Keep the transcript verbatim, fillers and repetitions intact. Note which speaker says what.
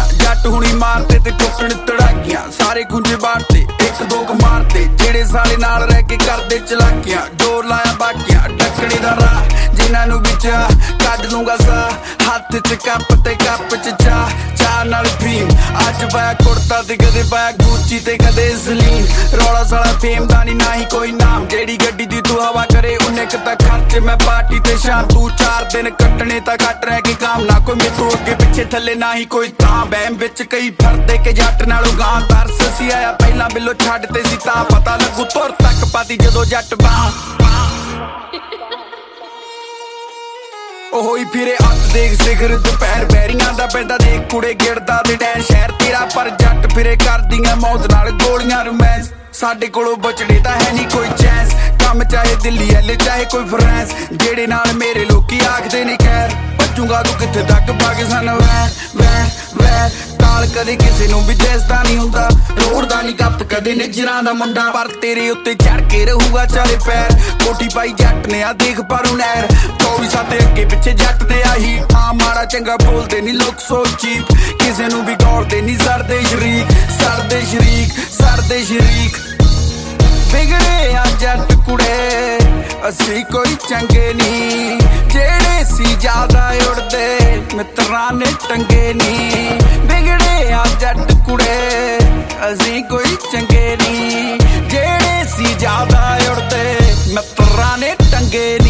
Speaker 1: चलाकियां जट हुणी मारते ते टुटण तड़ाकियां सारे गुंजे बांटते एक दो क मारते जेड़े साले नाल रह के करदे चलाकियां जोर लाया बाकियां डकणे दा राह जिन्हां नूं विच कढ लूंगा सा हत्थ च कप ते कप च चाह चाह नाल फीम अज पाया कुर्ता ते कदे पाया गुच्ची ते कदे सलीम रौला साला फेम दा नी ना ही कोई नाम जेड़ी गड्डी दी तू हवा करे उन्ने क तां खर्चे मैं पार्टी ते शाम तू चार दिन कट्टने तां कट रह के काम ना कोई मेरे तो अगे पिछे थले ना ही कोई तां बैम विच कई फरदे के जट नालों गां तरस सी आया पहला बिलो छड्डते सी तां पता लगू तुर तक पाती जदों जट बां ओही फिरे अत देख सिखर दोपहर बैरियां दा पैंदा देख कुड़े गिरदा ते डैन शहर तेरा पर जट फिरे करदियां मौत नाल गोलियां रोमांस साडे कोलों बचड़े तां है नी कोई चांस कम चाहे दिल्ली एल चाहे कोई फ्रांस जेड़े नाल मेरे लोकी आखदे ने खैर भजूंगा तू कित्थे तक पाकिस्तान वैर वैर वैर ताल कदे किसे नूं भी दिसदा नहीं हुंदा रोड़दा नहीं गप कदे निजरां दा मुंडा पर तेरे उत्ते चढ़ के रहूगा चाले पैर कोठी पाई जट ने आ देख परों नैर चौबी साते अगे पिछे जट दे आही हाँ माड़ा चंगा बोलदे नहीं लोग सो चीप किसे नूं भी गौलदे नहीं सरदे शरीक सरदे शरीक सरदे शरीक बिगड़े आ जट कुड़े असी कोई चंगे नी जेड़े सी ज्यादा उड़दे मित्रां ने टंगे नी बिगड़े आ जट कुड़े असी कोई चंगे नी जेड़े सी ज्यादा उड़दे मित्रां ने टंगे